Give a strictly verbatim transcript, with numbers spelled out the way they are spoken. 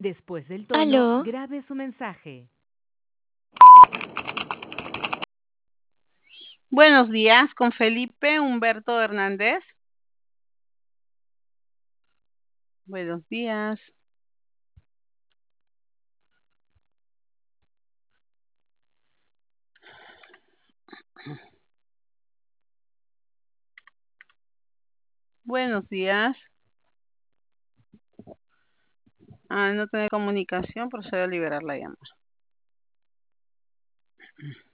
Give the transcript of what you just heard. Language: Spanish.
Después del tono, Aló, grabe su mensaje. Buenos días, con Felipe Humberto Hernández. Buenos días. Buenos días. Ah, no tener comunicación, procede a liberar la llamada.